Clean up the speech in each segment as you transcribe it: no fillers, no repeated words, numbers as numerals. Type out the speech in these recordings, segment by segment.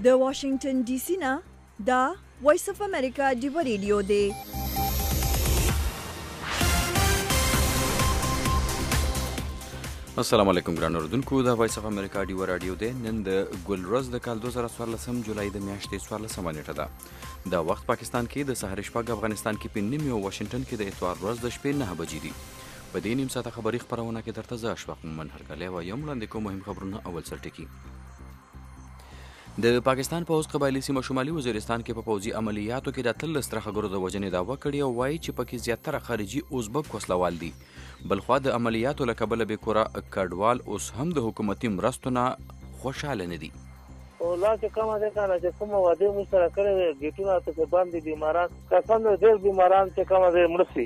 د واشنگټن ډي سي نه دا وایس اف امریکا ډیو ریډیو دی. السلام علیکم ګران اوردونکو، دا وایس اف امریکا ډیو رادیو دی. نن د ګل ورځ د کال 2014 جولای د میاشتې 14 نیټه ده. دا وخت پاکستان کې د سهار شپږ، افغانستان کې 5 او واشنگټن کې د اتوار ورځ د شپې 9 بجې دي. په دې نیم ساعته خبري خبرونه کې درته زه اشفاق مومن هرکلی وایم. وړاندې کوم مهم خبرونه. اول سر ټکي. د پاکستان پوځ قبایلي سیمه شمالي وزیرستان کې په پوځي عملیاتو کې د 13 ترهګرو د وژنې دعوه کړې او وایي چې پکې زیاتره خارجي ازبک وسلوال دي. بلخوا د عملیاتو له کبله بېکوره کډوال اوس هم د حکومتي مرستو نه خوشحاله نه دي. لا چې کومه ده کنه چې کومه واده مو سره کړی ګیټونه ته باندې بیماران قسم ډېر بیماران چې کومه ده مرسي.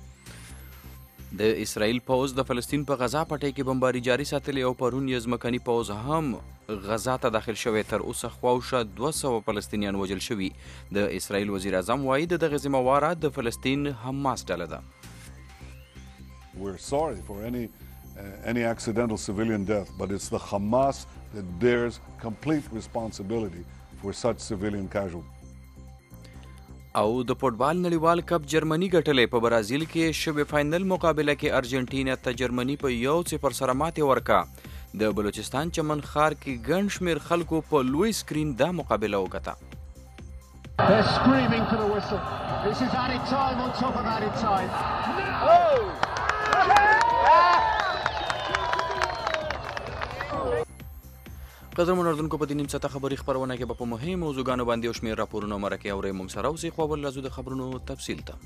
د اسرائیل پوځ د فلسطین په غزا پټۍ کې بمباري جاري ساتلې او پرون یې ځمکني پوځ هم غزا ته داخل شوی. تر اوسه خواوشا 200 فلسطینیان وژل شوي. د اسرائیل وزیر اعظم وایي د دغه ذمهواره د فلسطین حماس ډله ده. We're sorry for any accidental civilian death, but it's the Hamas that bears complete responsibility for such civilian casualties. او د فوټبال نړیوال کپ جرمني ګټلې. په برازیل کې شبه فاینل مقابله کې ارجنټینا ته جرمني په 1-0 سره ماتې ورکړه. د بلوچستان چمن ښار کې ګڼ شمېر خلکو په لوی سکرین دا مقابله وکړه. They're screaming for the whistle. This is added time on top of added time. No! قدرمن اردوونکو، په دې نیم ساعته خبري خبرونه کې به په مهمو موضوعګانو باندې یو شمېر راپورونه مرکې اورئ. موږ سره اوسئ. خو اول راځو د خبرونو تفصیل ته.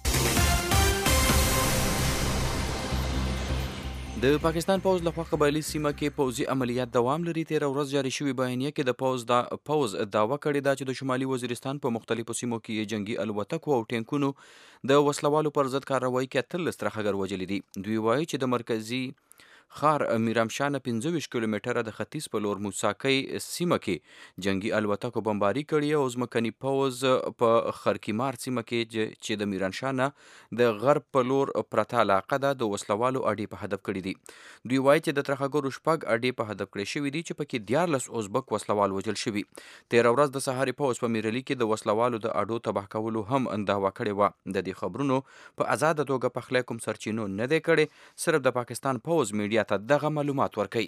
د پاکستان پوځ لخوا قبایلي سیمه کې پوځي عملیات دوام لري. 13 ورځ جاري شوې بیانیه کې د پوځ دعوه کړې ده چې د شمالي وزیرستان په مختلفو سیمو کې جنگي الوتکو او ټینکونو د وسلوالو پر ضد کاروایی کې 13 ترهګر وژلي دي. دوی وایي چې د مرکزي خار میرامشانه 25 کیلومتره د ختیځ په لور موساکۍ سیمه کې جنگي الوتکو بمباري کړې او ځمکني پوځ په خرکیمار سیمه کې چې د میرانشانه د غرب په لور پرته علاقه ده د وسلوالو اډې په هدف کړي دي. دوی وایي چې د ترهګرو شپږ اډې په هدف کړې شوي دي چې پکې 14 ازبک وسلوال وژل شوي. 13 ورځ د سهاري پوځ په میرلي کې د وسلوالو د اډو تباه کولو هم دعوه کړې وه. د دې خبرونو په آزاده توګه پخلی کوم سرچینو نه دی کړی. صرف د پاکستان پوځ میډیا ته دغه معلومات ورکوي.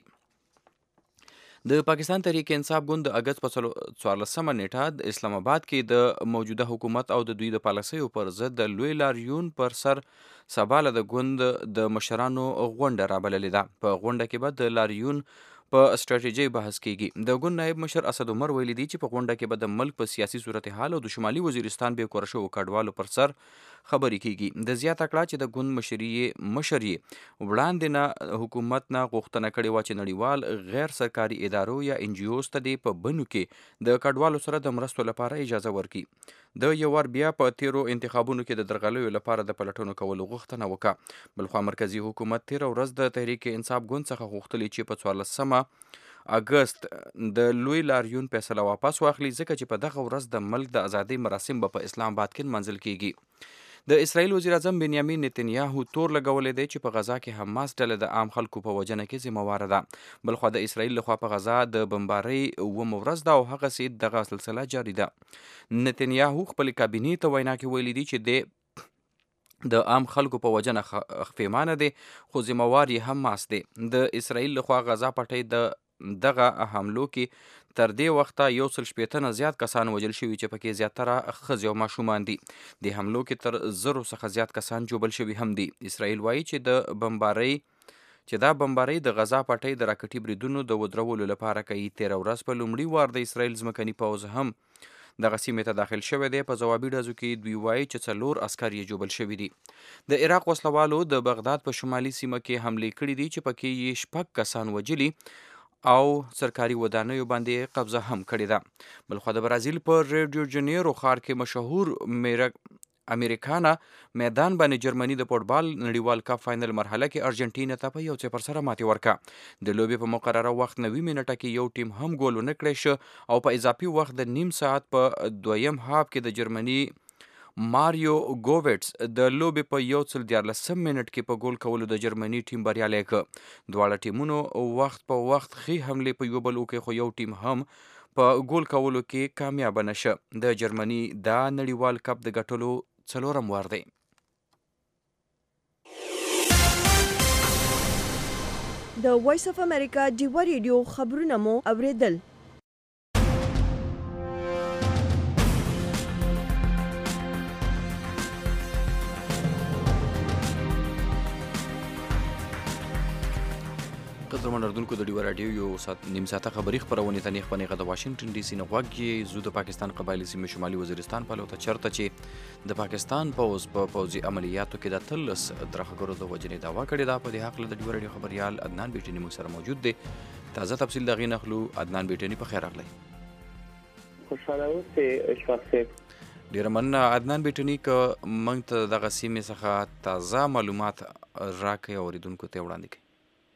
د پاکستان تحریک انصاف ګوند د اګست په 14 نیټه د اسلام آباد کې د موجوده حکومت او د دوی د پالیسیو پر ضد د لوی لاریون پر سر سبا له د ګوند د مشرانو غونډه رابللې ده. په غونډه کې به د لاریون په استراتیژي بحث کیږي. د ګوند نائب مشر اسد عمر ویلي دي چې په غونډه کې به د ملک په سیاسي صورتحال او د شمالي وزیرستان به کور شو کډوالو پر سر خبرې کیږي. د زیاته کړه چې د ګوند مشر وړاندې نه حکومت نه غوښتنه کړې وه چې نړیوال غیر سرکاري ادارو یا ان جی اوز ته د په بنو کې د کډوالو سره د مرستو لپاره اجازه ورکړي. د یو ور بیا په تیرو انتخابونو کې د درغلیو لپاره د پلټونو کولو غوښتنه وکړه. بلخوا مرکزی حکومت 13 ورځ د تحریک انصاف ګوند څخه غوښتلې چې په 14 اګست د لوی لاریون فیصله واپس واخلي، ځکه چې په دغه ورځ د ملک د ازادۍ مراسم به په اسلام آباد کې منځل کیږي. د اسرائیل وزیر اعظم بنیامین نتنیاهو تور لګولې دی چې په غزا کې حماس ډله د عام خلکو په وژنه کې ذمهواره ده. بلخوا د اسرائیل لخوا په غزا د بمبارۍ 9 ورځ ده او هغسې دغه سلسله جاري ده. نتنیاهو خپل کابینې ته وینا کې ویلي دي چې د عام خلکو په وژنه خفیمانه دی، خو ذمهوار یې حماس دی. د اسرائیل لخوا غزا پټۍ د دغه حملو کې تر دې وخته 160 نه زیات کسان وژل شوي چې پکې زیاتره ښځې او ماشومان دي. د حملو کې تر 1000 څخه زیات کسان ژوبل شوي هم دي. اسرائیل وایي چې دا بمبارۍ د غزا پټۍ د راکټي بریدونو د ودرولو لپاره کوي. 13 ورځ په لومړي وار د اسرائیل ځمکني پوځ هم دغه سیمې ته داخل شوی دی. په ځوابي ډزو کې دوی وایي چې 4 عسکر یې ژوبل شوي دي. د عراق وسلوالو د بغداد په شمالي سیمه کې حملې کړي دي چې پکې یې 6 کسان وژلي او سرکاري ودانیو باندې قبضه هم کړې ده. بلخوا د برازیل په ریو جنیرو ښار کې مشهور امریکانا میدان باندې جرمني د فوټبال نړیوال کپ فاینل مرحله کې ارجنټینا ته په 1-0 سره ماتې ورکړه. د لوبې په مقرره وخت 90 منټه کې یو ټیم هم ګول ونه کړی شو او په اضافي وخت د نیم ساعت په دویم هاف کې د جرمني ماریو ګوویټس د لوبې په 114 منټ کې په ګول کولو د جرمني ټیم بریالی کړ. دواړه ټیمونو وخت په وخت ښې حملې په یو بل وکړې، خو یو ټیم هم په ګول کولو کې کامیاب نشه. د جرمني دا نړیوال کپ د ګټلو 4م وار دی. د وایس اف امریکا ډیوا ریډیو خبرونه مو اوریدل. قدرمن اردوونکو د ډیوا راډیو یو نیم ساعته خبري خپرونې ته نیخ د واشنگټن ډي سي نه غوږ زو د پاکستان قبایلی سیمې شمالي وزیرستان په لور ته چرته چې د پاکستان پوز په پوځي عملیاتو کې د 13 درغګرو د وجنې داوا کړې ده. په دې حق له د ډیوا راډیو خبريال عدنان بیټنی موږ سره موجود دی. تازه تفصیل دغې نخلو. عدنان بیټنی په خیر راغلی. خوشاله اوسئ اشفاق صاحب. ډیر مننه عدنان بیټنی ک موږ ته دغه سیمې څخه تازه معلومات راکړي اوریدونکو ته وړاندې کړي.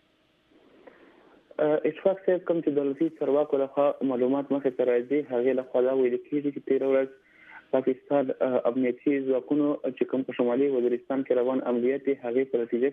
اشفاق صاحب کوم چې دولتي چارواکو لخوا معلومات مخې ته راځي هغې لخوا دا ویل کېږي چې تېره ورځ پاکستان امنیتي ځواکونو چې کوم په شمالي وزیرستان کې روان عملیات دي هغې په نتیجه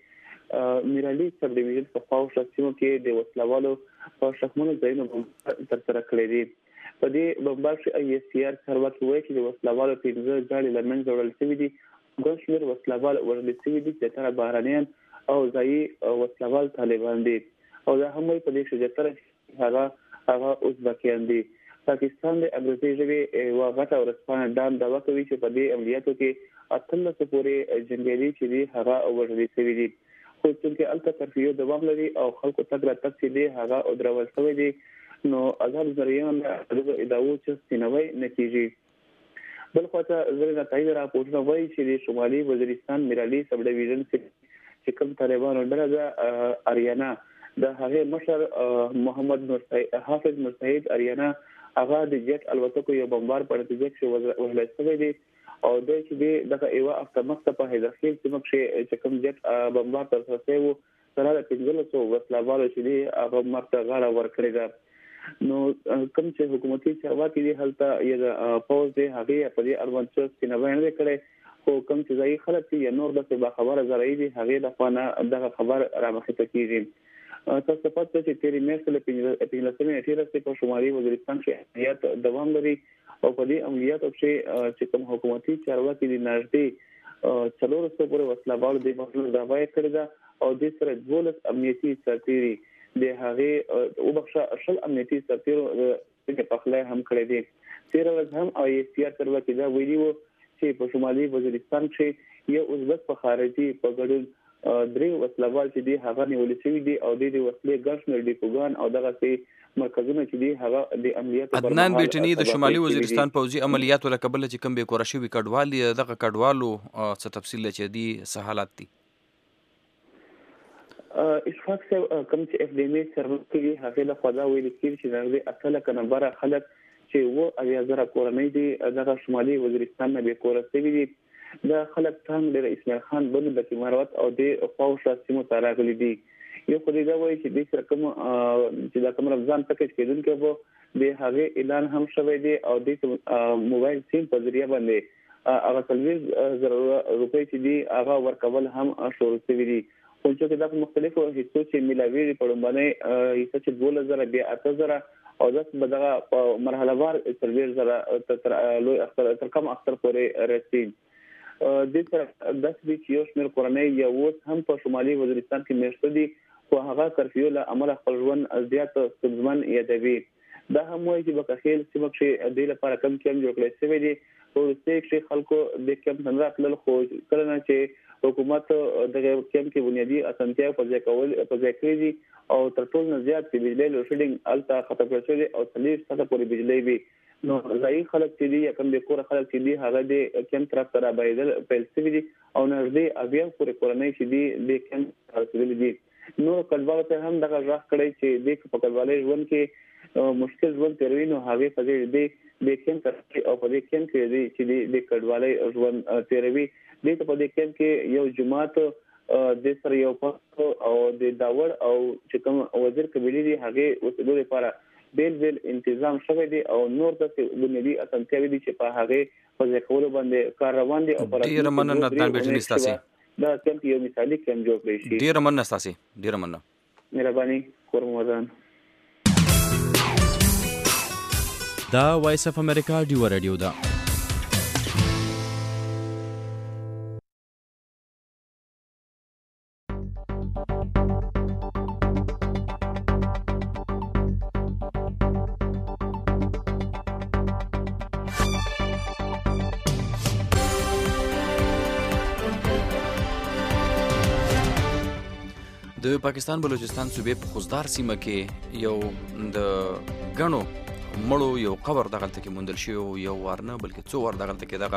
کښې میرالي سب ډیویژن په خواوشا سیمو کې د وسلوالو په شکمنو ځایونو بمبار ترسره کړی دي. په دې بمبار کښې ISCR چارواکي وایي چې د وسلوالو 15 ګاډۍ له منځه وړل شوي دي. ګڼ شمېر وسلوال وژل شوي دي چې زیاتره بهرنیان او ځایي وسلوال طالبان دي او دا هم په دې شجاعت هغه ازبکیان دي. پاکستان د انګریزي ژبې یوه غټه ورځپاڼه ډان دعوا کوي چې په دې عملیاتو کې 18 پورې جنګیالي چې دي هغه وژل شوي دي. خو څنګه هلته کرفیو دوام لري او خلکو تګ راتګ چې دی هغه ودرول شوی دی نو آزاد ذریعان د ادعاو چې سپینوي نه کیږي. بل خواته زرګه تایید راپورټونه وایي چې د شمالي وزیرستان میرالي سب ډیویژن چې کوم طالبانو ډله ده اریانا د هغه مشر محمد حافظ مرسعید اریانا هغه د جټ الوتکو یو بمبار په نتیجه کې وژل شوی دی او د چې دغه ایوا افتمخته په حیدرخیل چې کوم جټ بمبار ترسره شوی و سره د 1500 وسلوالو چې دی هغه مرته غاړه ورکړې ده. نو کوم چې حکومتي چارواکي دي هلته یې پوز دی هغه په دې اړوند څه سینه نه کړي خو کوم چې ځای خلک یې نور د با خبره زراعي دي هغه د خانه دغه خبر را مخې ته کیږي. تاسو په پاتې چې تیری میاشتې له 15 نیټې په شمالي وزیرستان کې عملیات دوام لري او په دې عملیاتو کې کوم حکومتي چارواکي دي نږدې 400 پورې وسلوال د مخلوق دعوا کړې ده او د سره 12 امنیتي سرتیري د هغه او بخښه اصل امنیتي سرتیرو چې په خله هم کړې دي. تیره ورځ هم ISCR چارواکي دا ویلي وو چې په شمالي وزیرستان کې یو ازبک په خارجي په ګډون درې وسلوال چې دي هغه نیول شوي دي او د وسلې ګرشمیر ډیپوګان او دغه سي مرکزونه چې دي هغه د عملیاتو پر عدنان بیټنی د شمالي وزیرستان پوځي عملیاتو لکبل چې کوم به کور شوی کډوال دغه کډوالو څه تفصیل چې دي څه حالات دي. اشفاق صاحب کوم چې FDM سروي هغه له خدا ویل کېږي چې د اصله کنبره خلک چې وو اویا کورنۍ دي دغه شمالي وزیرستان نه به کور شوی دي. دا خلک تام د اسماعیل خان بن د امارات او د خواوشا سیمو ته راغلي دي. یو خو دې دا وایي چې د سره کوم چې دا کوم رمضان پکیج کېدونکي وو د هغه اعلان هم شوی دی او د موبایل سیم په ذریعہ باندې هغه 30,000 روپۍ چې دی هغه ورکول هم شروع شوی دي. خو چې دا مختلفو حصو چې ملاوي په باندې حصہ چې 2000 بیا 8000 او دغه بدغه مرحله وار 30,000 تر لوی اختر تر کم اختر پورې رسید. د سره د دې یو شمېر کورنۍ یو هم په شمالي وزیرستان کې میشته دي خو هغه کرفیو له عمل خپل ژوند زیات ستونزمن یادوي. دا هم وایي چې بکخیل سیمه کې د لپاره کم جوړ کړی شوی دی او چې خلکو د کم څنګه خپل خو کله نه چې حکومت دغه کم کې بنیادی اسانتیا په ځای کړی دي او تر ټولو نه زیات د بجلی لوډ شیډینګ الته ختم کړی دی او 30% پورې بجلی وي. نو ځای خلک چې دي کوم د کور خلک چې دي هغه د کم طرف ته راځي پیل شوی دي او نږدې اویا پورې کورنۍ چې دي د کم رسیدلې دي. نو کډوالو ته هم دغه ځخ کړی چې د په کډوالۍ ژوند کې مشکل ژوند تیروي نو هغه په دې د کم طرف او په دې کم کې دي چې د کډوالۍ ژوند تیروي. د په دې کم کې یو جماعت د سره یو پاس او د داور او چې کوم وزیر قبيله دي هغه اوسېدو لپاره بیل انتظام شوی دی او نور د بنیادی اسانتیاوې دي چې په هغه په ځکول باندې کار روان دي او پر ډیر مننه عدنان بیټنی ستاسي دا کوم یو مثالي کوم جوړ کړی شي. ډیر مننه ستاسي ډیر مننه مهرباني کورمودان. دا وایس اف امریکا ډیو رادیو ده. د پاکستان بلوچستان صوبې په خوزدار سیمه کې یو د غنو مړو یو قبر دغلته کې موندل شوی، یو وارنه بلکې څو وار دغلته کې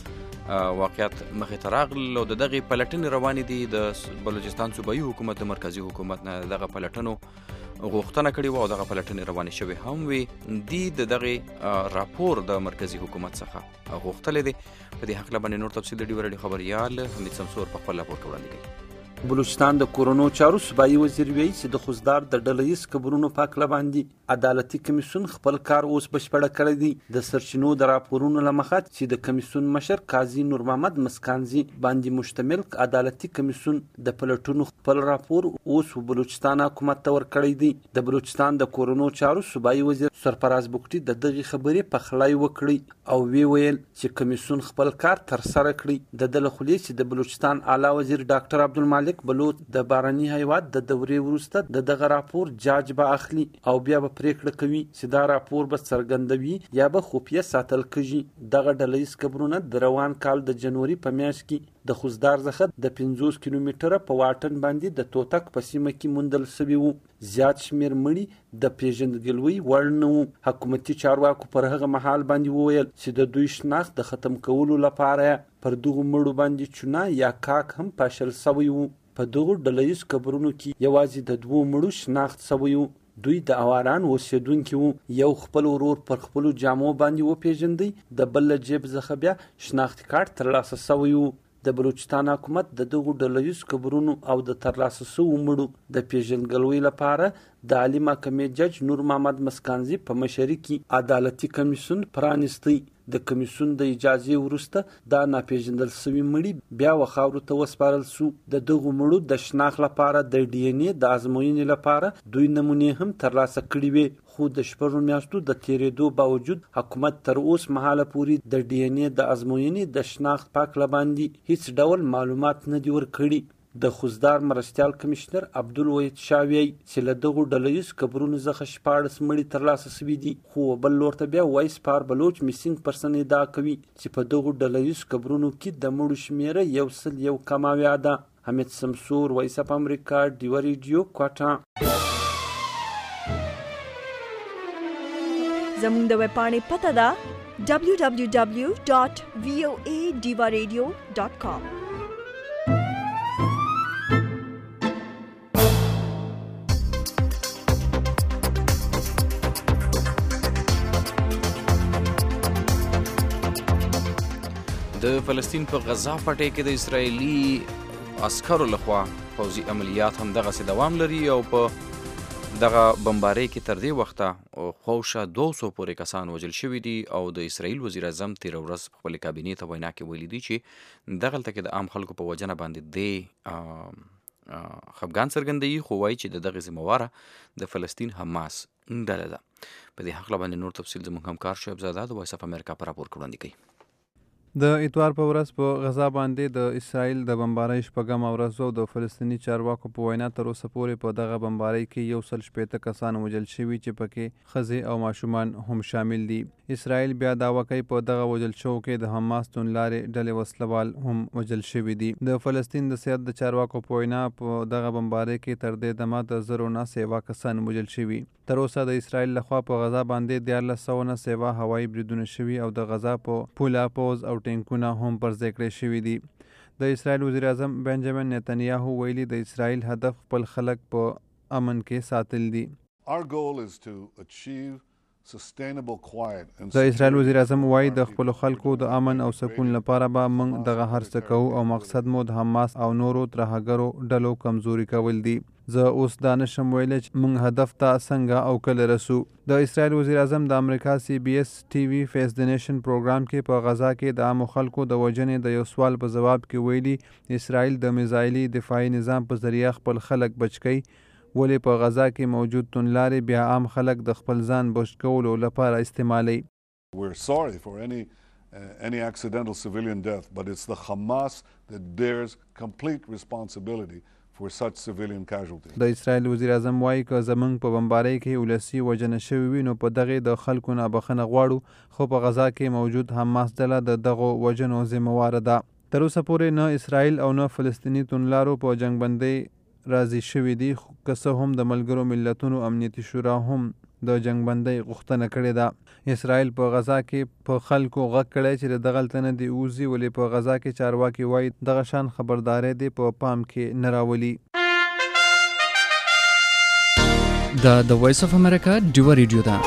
دغه واقعیت مخې ته راغلل او د دغې پلټنې روانې دي. د بلوچستان صوبایي حکومت د مرکزي حکومت نه دغه پلټنو غوښتنه کړې وه او دغه پلټنې روانې شوې هم وي. دي د دغې راپور د مرکزي حکومت څخه غوښتلی دی. په دې هکله باندې نور تفصیل د ډیو رادیو خبریال حمید سمسور په خپل راپور کې وړاندې کوي. بلوچستان د کورونو چارو صوبایي وزیر ویلي چې د خوزدار د ډله ییز قبرونو په هکله باندې عدالتي کمیسیون خپل کار اوس بشپړه کړی دی. د سرچینو د راپورونو له مخه چې د کمیسیون مشر قاضي نور محمد مسکانزي باندې مشتمل عدالتي کمیسیون د پلټونو خپل راپور اوس بلوچستان حکومت ته ورکړی دی. د بلوچستان د کورونو چارو صوبایي وزیر سرفراز بوکټي د دغې خبرې پخلی وکړي او وی ویل چې کمیسیون خپل کار ترسره کړي. د ده له خولې چې د بلوچستان اعلی وزیر ډاکټر عبدالمالک بلوچ د باراني هیواد د دورې وروسته دغه راپور جاج به اخلي او بیا به پریکړه کوي چې دا راپور به څرګندوي یا به خفیه ساتل کیږي. دغه ډله ییز قبرونه د روان کال د جنوري په میاشت کې د خوزدار څخه د 50 کیلومتره په واټن باندې د توتک په سیمه کې موندل شوي وو. زیات شمیر مړي د پیژندګلوۍ وړ نه وو. حکومتي چارواکو پر هغه مهال باندې وویل چې د دوی شناخت د ختم کولو لپاره پر دغو مړو باندې چونه یا کاک هم پاشل شوی وو. په دغو ډله ییز قبرونو کې یوازې د 2 مړو شناخت شوی وو. دوی د اواران اوسېدونکي وو. یو خپل ورور پر خپلو جامو باندې وپېژندی، د بل له جیب څخه بیا شناختي کارت ترلاسه شوی وو. د بلوچستان حکومت د دغو ډله ییز قبرونو او د ترلاسه شویو مړو د پیژندګلوۍ لپاره د عالي محکمې جج نور محمد مسکانزي په مشرۍ کې عدالتي کمیسیون پرانیستی. د کمیسیون د اجازې وروسته دا ناپېژندل شوي مړي بیا وخاورو ته وسپارل شو. د دغو مړو د شناخت لپاره د ډي ان اې د ازموینې لپاره دوی نمونې هم ترلاسه کړي وې، خو د 6 میاشتو د تیرېدو باوجود حکومت تر اوس مهاله پورې د ډي ان اې د ازموینې د شناخت په هکله باندې هیڅ ډول معلومات نه دي ورکړي. د خوزدار مرستیال کمشنر عبدالوحید شاه وایي چې له دغو ډله ییز قبرونو څخه 14 مړي ترلاسه شوي دي، خو بل لور ته بیا وایس پار بلوچ میسینګ پرسن ادعا کوي چې په دغو ډله ییز قبرونو کې د مړو شمیره 101 کماویا ده. حمید سمسور، وایس اف امریکا، ډیو ریډیو، کوټه. زموږ د ویبپاڼې پته ده www.voadiwaradio.com. د فلسطین په غزا پټۍ کې د اسرائیلي عسکرو لخوا پوځي عملیات هم دغسې دوام لري او په دغه بمبارۍ کې تر دې وخته خواوشا 200 پورې کسان وژل شوي دي او د اسرائیل وزیر اعظم تېره ورځ په خپلې کابینې ته وینا کې ویلي دي چې دغلته کې د عام خلکو په وجنه باندې خفګان څرګندوي، خو وایي چې د دغې ذمهواره د فلسطین حماس ډله ده. په دې هکله باندې نور تفصیل زموږ همکار شعیب زاده د وایس اف امریکا په راپور کې وړاندې کوي. د اتوار په ورځ په غزا باندې د اسرائیل د بمبارۍ 6مه ورځ او د فلسطیني چارواکو په وینا تر اوسه پورې په دغه بمبارۍ کې 160 کسان وژل شوي چې پکې ښځې او ماشومان هم شامل دي. اسرائیل بیا دعوه کوي په دغه وژل شوو کې د حماس توندلارې ډلې وسلوال هم وژل شوي دي. د فلسطین د سیادت د چارواکو په وینا په دغه بمبارۍ کې تر دې دمه د 0 نه سیوا کسان وژل شوي. تر اوسه د اسرائیل لخوا په غزا باندې 1400 نه سیوا هوایي بریدونه شوي او د غزا په پوله پوز او ټینکونه هم پر ځای کړی شوي دي. د اسرائیل وزیر اعظم بنجامین نتنیاهو ویلي د اسرائیل هدف خپل خلک په امن کې ساتل دي. د اسرائیل وزیر اعظم وایي د خپل خلکو د امن او سکون لپاره به موږ دغه هر څه کوو او مقصد مو د حماس او نورو ترهګرو ډلو کمزوري کول دي. زه اوس دا نشم ویلی چې موږ هدف ته څنګه او کله رسو. د اسرائیل وزیر اعظم د امریکا CBS TV فیس د نیشن پروګرام کې په غزا کې د عامو خلکو د وژنې د یو سوال په ځواب کې ویلي اسرائیل د میزایلي دفاعي نظام په ذریعه خپل خلک بچ کوي، ولې په غزا کې موجود توندلارې بیا عام خلک د خپل ځان بچ کولو لپاره استعمالوي. We're sorry for any accidental civilian death, but it's the Hamas that bears complete responsibility for such civilian casualties. د اسرائیل وزیر اعظم وایي که زمونږ په بمبارۍ کې ولسي وژنه شوي وي نو په دغې د خلکو نه بخښنه غواړو، خو په غزا کې موجود حماس ډله د دغو وژنو ذمهواره ده. تر اوسه پورې نه اسرائیل او نه فلسطیني توندلارو په جنګ بندۍ راضي شوي دي، که څه هم د ملګرو ملتونو امنیتي شورا هم د جنګ بندۍ غوښتنه کړې ده. اسرائیل په غزا کې په خلکو غږ کړی چې د دغلته نه دي ووځي، ولې په غزا کې چارواکي وایي دغه شان خبرداری دې په پام کې نه راولي. د وایس اف امریکا ډیوه ریډیو ده.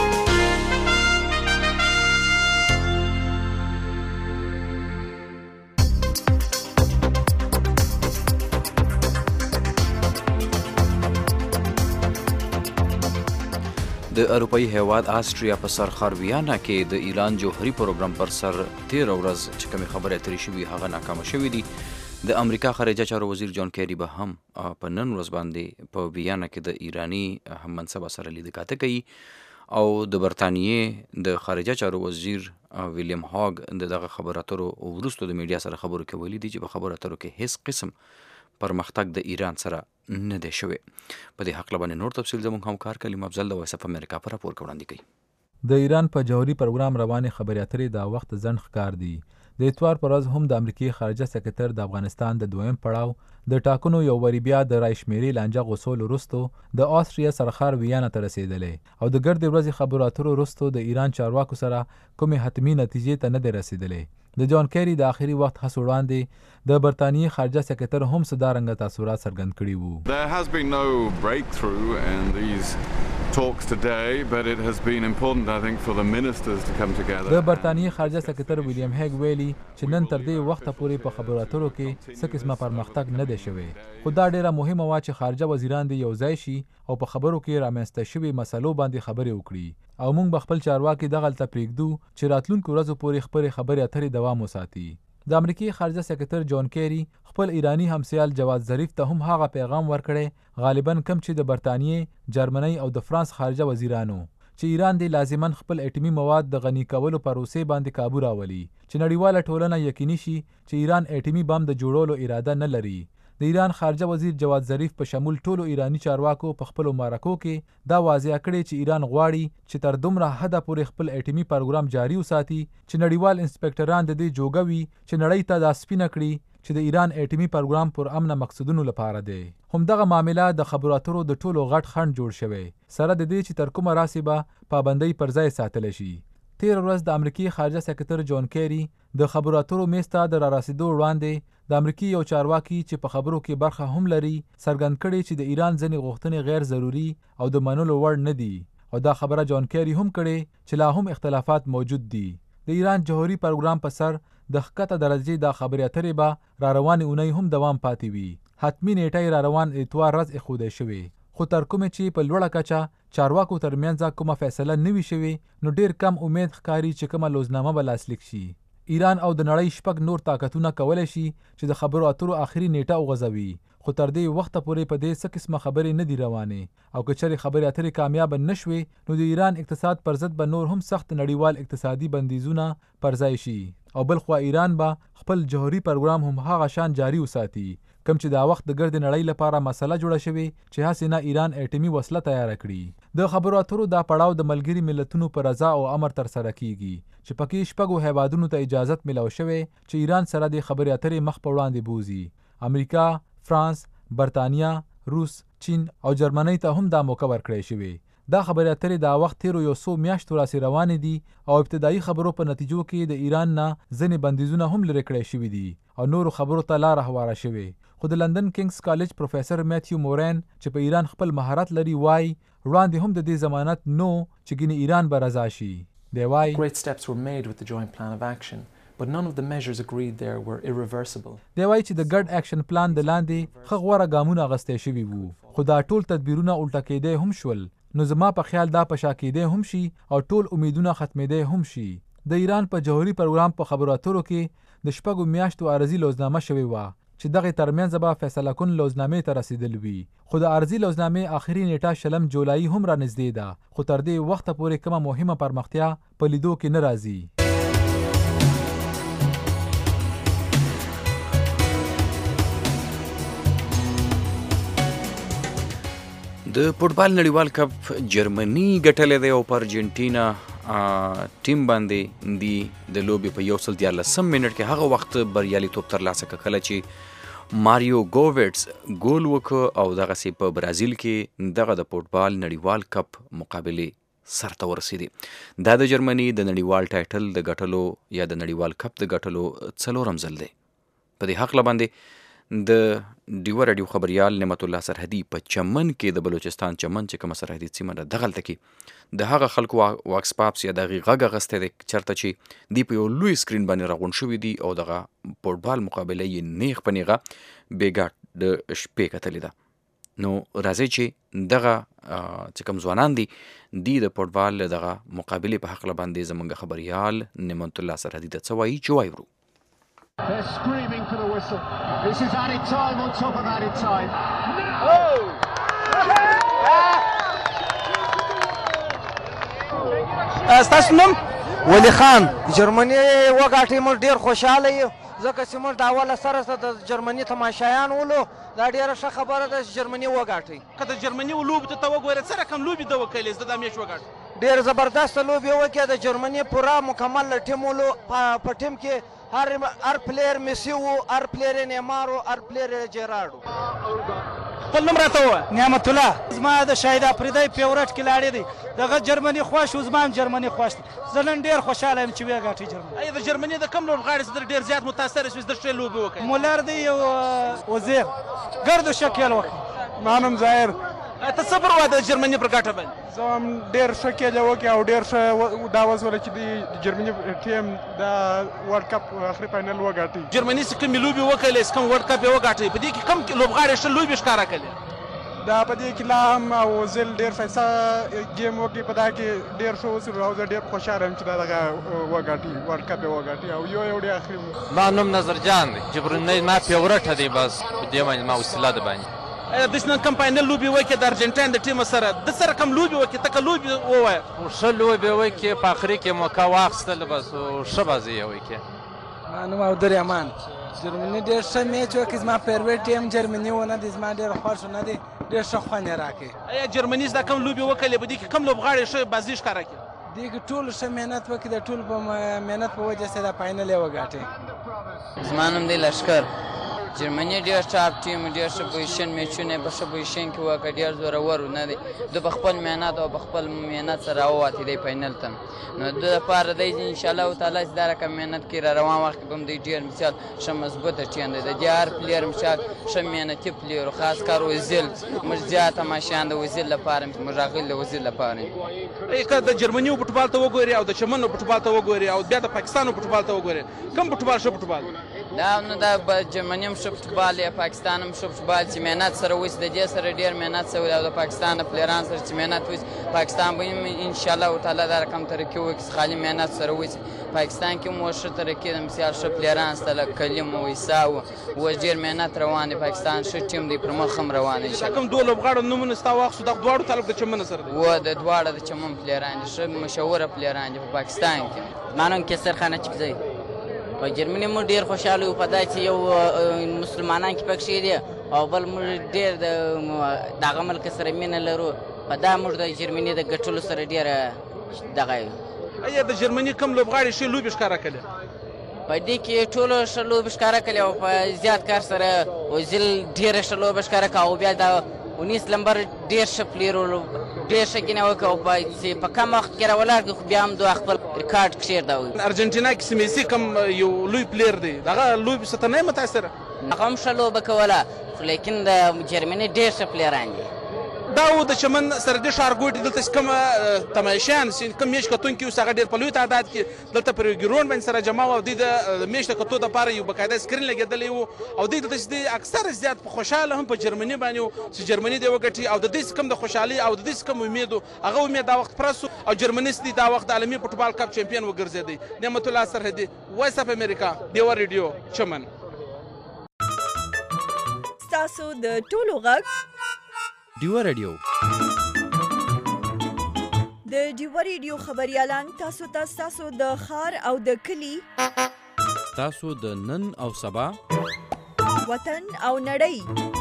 د اروپایي هیواد آسټریا په سر ښار ویانا کې د ایران جوهري پروګرام پر سر 13 ورځ چې کومې خبرې اترې شوي هغه ناکامه شوي دي. د امریکا خارجه چارو وزیر جان کیری به هم په نن ورځ باندې په ویانا کې د ایرانی هم منصبه سره لیدکاته کوي او د برتانیې د خارجه چارو وزیر ویلیام هاګ دغه خبرو اترو وروسته د میډیا سره خبرو کولې دي چې په خبرو اترو کې هیڅ قسم پرمختګ د ایران سره نه دی شوی. په دې حق باندې نور تفصیل زموږ همکار کلیم افضل د وایس اف امریکا په راپور کې وړاندې کوي. د ایران په جوهري پروګرام روانې خبرې اترې دا وخت ځنډ ښکار دي. د اتوار پر ورځ هم د امریکای خارجه سکرټر د افغانستان د دویم پړاو د ټاکنو یو وری بیا د رای شمیرې لانجه غوسول وروسته د آسټریا سرخار ویانا ته رسیدلې او د ګردې ورځې خبرو اترو وروسته د ایران چارواکو سره کومې حتمي نتیجې ته نه دی رسیدلې. د جان کیری د آخري وخت هڅو وړاندې د برتانیې خارجه سکرټر هم صدارنګ تاثرات څرګند کړي وو. There has been no breakthrough in these talks today, but it has been important, I think, for the ministers to come together. د برتانیې خارجه سکرټر ویلیام هیګ ویلي چې نن تر دې وخته پورې په خبرو اترو کې څه قسمه پرمختګ نه دی شوی، خو دا ډیره مهمه وه چې خارجه وزیران دې یو ځای شي او په خبرو کې رامنځته شوي مسلو باندې خبرې وکړي او موږ به خپل چارواکي دغلته پرېږدو چې راتلونکو ورځو پورې خپلې خبرې اترې دوام وساتي. د امریکای خارجه سکرټر جان کیری خپل ایرانی همسایل جواد ظریف ته هم هغه پیغام ورکړی غالبا کم چې د برتانیې، جرمنۍ او د فرانس خارجه وزیرانو چې ایران دی لازما خپل اټومي مواد د غني کولو پروسې باندې کابو راولي چې نړیواله ټولنه یقیني شي چې ایران اټومي بم د جوړولو اراده نه لري. د ایران خارجه وزیر جواد ظریف په شمول ټولو ایرانی چارواکو په خپل مرکو کې دا واضح کړی چې ایران غواړي چې تر دومره حده پورې خپل اټومي پروګرام جاری وساتي چې نړیوال انسپکټران د دې جوګوي چې نړۍ ته دا سپینه کړي چې د ایران اټومي پروګرام پر امن مقصدونو لپاره دی. همدغه معامله د خبرو اترو د ټولو غټ خنډ جوړ شوی سره د دې چې تر کومه راسي به پابندۍ پر ځای ساتل شي. 13 ورځ د امریکای خارجه سکرټر جان کیری د خبرو اترو میز ته د رارسېدو وړاندې د امریکای یو چارواکي چې په خبرو کې برخه هم لري څرګند کړي چې د ایران ځینې غوښتنې غیر ضروري او د منلو وړ نه دي او دا خبره جان کیری هم کړي چې لا هم اختلافات موجود دي. د ایران جوهري پروګرام په سر د ښکته درجې د خبرې اترې به را روانې اونۍ هم دوام پاتې وي. حتمي نیټه را روان اتوار ورځ ایښودی شوې، خو تر کومې چې په لوړه کچه چارواکو ترمنځ کومه فیصله نه وي شوې نو ډیر کم امید ښکاري چې کومه لوزنامه به لاسلیک شي. ایران او د نړۍ شپږ نور طاقتونه کولی شي چې د خبرو اترو آخري نیټه وغځوي، خو تر دې وخته پورې په دې څه قسمه خبرې نه دي روانې او که چېرې خبرې اترې کامیابه نه شوې نو د ایران اقتصاد پر ضد به نور هم سخت نړیوال اقتصادي بندیزونه پر ځای شي او بلخوا ایران به خپل جوهري پروګرام هم هغه شان جاری وساتي کم چې دا وخت د ګرد نړۍ لپاره مسله جوړه شوې چې هسې نه ایران اټومي وسله تیاره کړي. د خبرو اترو دا پړاو د ملګري ملتونو په رضا او امر تر سره کیږي چې پکې شپږو هیوادونو ته اجازت ملو شوی چې ایران سره د خبرې اترې مخ په وړاندې بوزي. امریکا، فرانس، برتانیا، روس، چین او جرمنۍ ته هم دا موقع ورکړی شوی. دا خبرې اترې دا وخت تیرو یو څو میاشتو راسې روانې دي او ابتدایي خبرو په نتیجو کې د ایران نه ځینې بندیزونه هم لرې کړی شوي دي او نورو خبرو ته لاره هواره شوې. خو د لندن کینګز کالج پروفیسر میتیو مورین چې په ایران خپل مهارت لري وایي وړاندې هم د دې ضمانت نو چې ګینې ایران به رضا شي. دی وایي Great steps were made with the joint plan of action, but none of the measures agreed there were irreversible. دی وایي چې د ګډ اکشن پلان د لاندې ښه غوره ګامونه اخیستی شوي وو خو دا ټول تدبیرونه الټه کېدی هم شول نو زما په خیال دا په شا کېدی هم شي او ټول امیدونه ختمېدی هم شي. د ایران په جوهري پروګرام په خبرو اترو کې د شپږو میاشتو عرضي لوزنامه شوې وه چې دغې ترمنځ به فیصله کن لوزنامې ته رسیدل وي. خو د عرضي لوزنامې آخري نیټه 20 جولایي هم رانږدې ده، خو تر دې وخته پورې کومه مهمه پرمختیا په لیدو کې نه راځي. د فوټبال نړیوال کپ جرمني ګټلی دی او په ارجنټینا ټیم باندې دی د لوبې په 114 منټ کې هغه وخت بریالیتوب ترلاسه کړ کله چې ماریو ګوویټس ګول وکړ او دغسې په برازیل کې دغه د فوټبال نړیوال کپ مقابلې سرته ورسېدې. دا د جرمني د نړیوال ټایټل د ګټلو یا د نړیوال کپ د ګټلو 4م ځل دی. په دې هکله باندې د ډیوه راډیو خبریال نعمت الله سرحدي په چمن کې د بلوچستان چمن چې کومه سرحدي سیمه ده دغلته کې د هغه خلکو واکس پاپس یا د هغې غږ اخیستی دی چېرته چې دوی په یو لوی سکرین باندې راغونډ شوي دي او دغه فوټبال مقابله یې نیغ په نیغه بېګا د شپې کتلې ده. نو راځئ چې دغه چې کوم ځوانان دي دوی د فوټبال دغه مقابلې په هکله باندې زموږ خبریال نعمت الله سرحدي ته څه وایي چې وایي ورو. They're screaming for the whistle. This is added time on top of added time. ستاسو نوم؟ ولی خان. جرمني وګاټې موږ ډېر خوشحاله یو ځکه چې موږ د اوله سره د جرمني تماشایان ولو. دا ډېره ښه خبره ده چې جرمني وګاټئ. که د جرمني لوبې ته وګورې څه رقم لوبې ده وکړلې زه دا میچ وګاټم. ډېر زبردسته لوبې وکړې د جرمني پوره مکمل ټیم ولو. په ټیم کې هر پلیر میسی و، هر پلیر نیمار و، هر پلیر جیرارد و. خپل نوم راته ووایه. نعمت الله. زما د شاهد افریدی فیورټ کلاړی دی. دغه جرمني خوښ و، زما هم جرمني خوښ دی. زه نن ډېر خوشحاله یم چې وګاټي جرمني. ایا د جرمني د کوم لوبغاړي څخه ډېر زیات متاثره شوې د ښې لوبې وکړې؟ مولر دی او وزیر ګرد شکل وکړي. ما نوم ظاهر. ته څه پر وایې د جرمني پر ګټه باندې؟ زه هم ډېر ښه کیله وکړې او ډېر ښه دا وسوله چې د جرمني ټیم د ورلډ کپ اخري فاینل وګاټي. جرمني څه کومې لوبې وکړلې څه کوم ورلډ کپ یې وګاټئ په دې کې کوم لوبغاړي ښه لوبې ښکاره کړلې؟ دا په دې کې لا هم اوزیل ډېر ښایسته ګیم وکړي. په دا کې ډېر ښه وسلو او زه ډېر خوشحاله یم چې دا دغه وګاټي ورلډ کپ یې وګاټي او یو ډېر اخري. ما نوم نظر جان دی. جرمني ما فیورټ دی بس په دې باندې ما وسیله ده باندې. داسې نن کوم فاینل لوبې وکړې د ارجنټاین د ټیم سره د څه رقم لوبې وکړې ته که لوبې ووایه؟ ښه لوبې وکړې په آخري کې موقع واخیستل بس ښه بازي یې وکړې. ما نوم عبدالر امان. جرمني ډېر ښه میچ وکړي. زما فیوریټ ټیم جرمني ونه دی. زما ډېر خوښ نه دی. ډېر ښه خوند یې راکړی. ایا جرمني دا کوم لوبې وکړلې په دې کې کوم لوبغاړي ښه بازي ښکاره کړي؟ دې کې ټول ښه محنت وکړي. د ټول په محنت په وجه سره فاینل یې وګاټی. زما نوم دی لشکر. جرمني ډېر ټاپ ټیم ډېر ښه پوزیشن میچونه په ښه پوزیشن کې وکړه. ډېر زورور نه دی. ده په خپل محنت او په خپل محنت سره راووتی دی فاینل ته. نو د دپاره دی انشاءالله تعالی چې دا رقم محنت کړي را روان وخت کې به هم دی ډېر مثال ښه مضبوطه ټیم دی. د دې هر پلیر مثال ښه محنتي پلیر خاص کار وزیل. موږ زیات تماشیان د وزیل لپاره موږ راغلي د وزیل لپاره. که د جرمني فوټبال ته وګورې او د چمن فوټبال ته وګورې او بیا د پاکستان فوټبال ته وګورې کوم فوټبال ښه فوټبال؟ دا نو دا جرمني هم ښه فوټبال یا پاکستان هم ښه فوټبال چې محنت سره وشي. د دې سره ډېر محنت شوی او د پاکستان د پلیران سره چې محنت وشي پاکستان به هم انشاءالله تعالی دا رقم ترقي وکړي چې خالي محنت سره وشي. پاکستان کې هم اوس ښه ترقي ده. مثال ښه پلیران شته لکه کلیم او عیسی و. اوس ډېر محنت روان دی. پاکستان ښه ټیم دی. پر مخ هم روان دی. کوم دوه لوبغاړو نومونه ستا واخیستو دغه دواړو تعلق د چمن سره دی؟ و د دواړه د چمن پلیران دي. ښه مشهوره پلیران دي په پاکستان کې. ما نوم کیسر خان اچکزی. په جرمني موږ ډېر خوشحاله یو په دا چې یو مسلمانان کې پکښې دي او بل موږ ډېر د دغه ملک سره مینه لرو. په دا موږ د جرمني د ګټلو سره ډېره دغه یو. ایا د جرمني کوم لوبغاړي ښې لوبې ښکاره کړې؟ په دې کې ټولو ښه لوبې ښکاره کړې او په زیات کار سره اوزیل ډېره ښه لوبه ښکاره کړه او بیا د 19 نمبر ډېر ښه پلیر و. ډېر ښه ګینه وکړه او په کم وخت کې راولاړ کړي خو بیا هم دوه خپل ریکارډ کښېږده. ارجنټینا کې میسي کوم یو لوی پلیر دی دغه لوبې څه ته نه یې متاثره؟ هغه هم ښه لوبه کوله لیکن د جرمني ډېر ښه پلیران دي. دا و د چمن سره د ښارګوټي دلته چې کوم تماشیان کوم میچ کتونکي اوس هغه ډېر په لوی تعداد کې دلته پر ګراونډ باندې سره جمع وو او دوی د میچ د کتو دپاره یو باقاعده سکرین لګېدلی و او دوی دلته چې دی اکثر زیات په خوشحاله هم په جرمني باندې و چې جرمني دی وګټي او د دوی څه کوم د خوشحالۍ او د دوی څه کوم امید و هغه امید دا وخت پرس او جرمني چې دی دا وخت د عالمي فوټبال کپ چمپیون وګرځېدی. نعمت الله سرحدي، وایس اف امریکا، ډیوه ریډیو، چمن. ستاسو د ټولو غږ ډیوا رادیو. د ډیوا رادیو خبريالان تاسو ته تاسو د خار او د کلی تاسو د نن او سبا وطن او نړۍ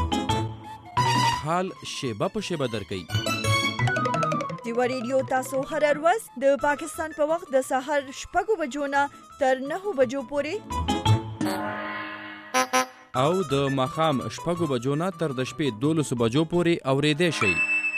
حال شیبه په شیبه درکې. ډیوا رادیو تاسو هر ورځ د پاکستان په وخت د سحر 6 بجو نه تر 9 بجو پورې او د ماښام 6 بجو نه تر د شپې 12 بجو پورې اورېدای شئ.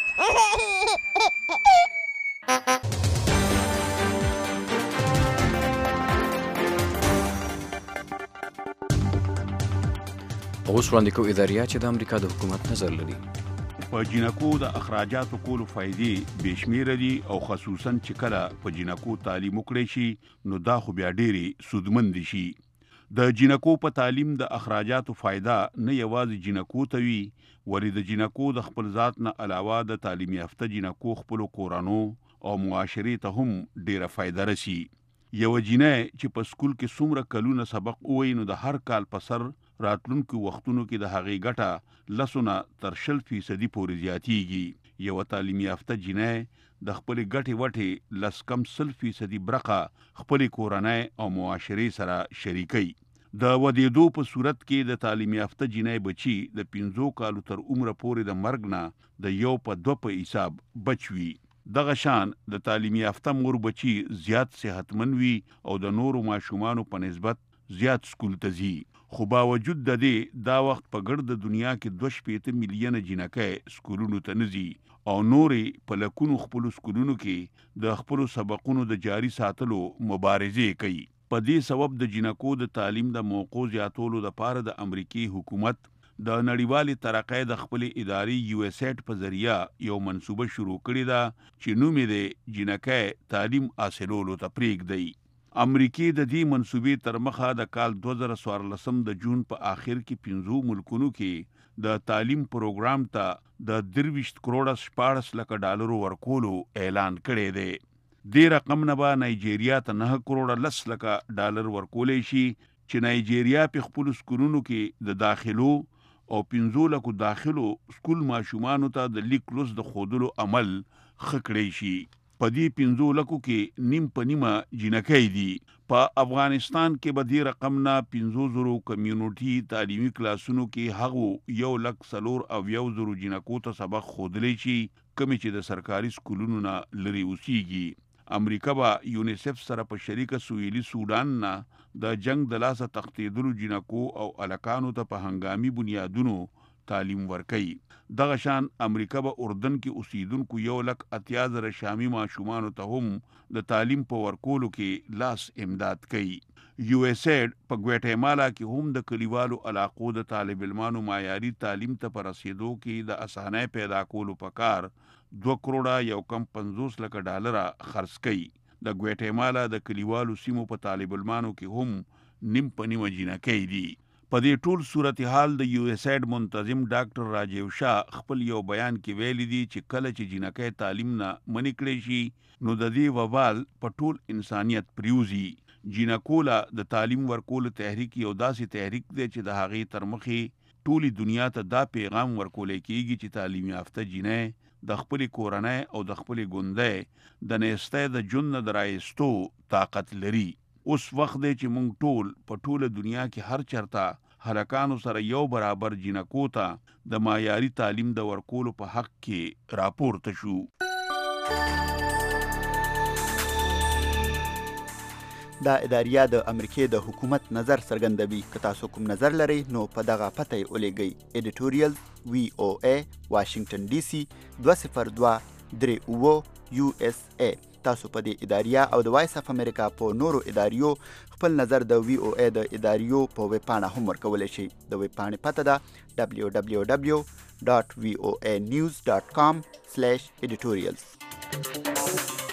اوس وړاندې کوو اداریه چې د امریکا د حکومت نظر لري. په جنکو د اخراجاتو کولو فائدې بشمیره دي او خصوصا چې کله په جنکو تعلیم وکړي شي نو دا خو بیا ډېری سودمند شي. د جنکو په تعلیم د اخراجاتو فائدہ نه یوازې جنکو ته وي ولې د جنکو د خپل ذات نه علاوه د تعلیم یافته جنکو خپل کورانو او معاشري ته هم ډیره فائدہ رسي. یو جنې چې په سکول کې څومره کلونه سبق ووایي نو د هر کال په سر راتلونکو وختونو کې د هغې ګټه لسونه تر 0% پورې زیاتیږي. یو تعلیم یافته جنې د خپل ګټې وټې لس کم 0% برخه خپل کورنۍ او معاشري سره شریکي. د ودیدو په صورت کې د تعلیم یافته جنې بچي د 15 کالو تر عمره پورې د مرګ نه د 1/2 په حساب بچوي. دغه شان د تعلیم یافته مور بچي زیات صحتمند وي او د نورو ماشومانو په نسبت زیات سکول ته ځي. خو باوجود د دې دا وخت په ګرد دنیا کې 2.5 میلیونه جنکۍ سکولونو ته نه ځي او نورې په لکونو خپل سکولونو کې د خپل سبقونو د جاری ساتلو مبارزه کوي. په دې سبب د جنکو د تعلیم د موقع زیاتولو لپاره د امریکای حکومت د نړیوالې ترقۍ د خپل ادارې USAID په ذریعہ یو منصوبه شروع کړې ده چې نوم یې د جنکۍ تعلیم حاصلولو ته پرېږدي. امریکای د دې منصوبې تر مخه د کال 2014 د جون په آخر کې 15 ملکونو کې د تعلیم پروګرام ته د 23 کروڑ 14 لک ډالر ورکولو اعلان کړی دی. دې رقم نه به نایجیریا ته 9 کروڑ 10 لک ډالر ورکولې شي چې نایجیریا په خپل سکولونو کې د داخلو او 15 لک داخلو سکول ماشومانو ته د لیک لوست د خودلو عمل خکړی شي. په دې 15 لکو کې نیم په نیمه جنکۍ دي. په افغانستان کې به دې رقم نه 500 کمیونټي تعلیمي کلاسونو کې هغو 1,04,000 جنکو ته سبق خودلی شي کمی چې د سرکاري سکولونو نه لري اوسېږي. امریکا به یونیسف سره په شریکه سویلي سودان نه د جنگ د لاسه تښتېدلو جنکو او الکانو ته په هنګامي بنیادونو تعلیم ورکوي. دغه شان امریکا به اردن کې اوسیدونکو 1,80,000 شامي ماشومانو ته هم د تعلیم په ورکولو کې لاس امداد کوي. USAID په ګواتیمالا کې هم د کلیوالو علاقو د طالب علمانو معیاري تعلیم ته پر رسیدو کې د اسانۍ پیدا کولو په کار 2 کروڑ 1.50 لک ډالر خرڅ کوي. د ګواتیمالا د کلیوالو سیمو په طالب علمانو کې هم نیم په نیمه جنکۍ دي. په دې ټول صورتحال د USAID منتظم ډاکټر راجیو شاه خپل یو بیان کې ویلي دي چې کله چې جنکۍ تعلیم نه منې کړی شي نو د دې وبال په ټول انسانیت پریوزي. جنکولا د تعلیم ورکول تحریک یو داسې تحریک دی چې د هغې تر مخې ټولي دنیا ته دا پیغام ورکول کېږي چې تعلیم یافته جنۍ د خپل کورنۍ او د خپل ګوندۍ د نېستۍ د ژوند نه د رایستو طاقت لري. اوس وخت دی چې موږ ټول په ټوله دنیا کې هر چرته هلکانو سره یو برابر جنکو ته د معیاري تعلیم د ورکولو په حق کې راپورته شو. دا اداریه د امریکای د حکومت نظر څرګندوي. که تاسو کوم نظر لرئ نو په دغه پته یې ولیږئ. ایډیټوریال VOA واشنگټن DC 202-39 USA. تاسو په دې اداریه او د وایس اف امریکا په نورو اداریو خپل نظر د VOA د اداریو په ویب پاڼه هم ورکولی شئ. د ویب پاڼې پته ده www.voanews.com/editorials.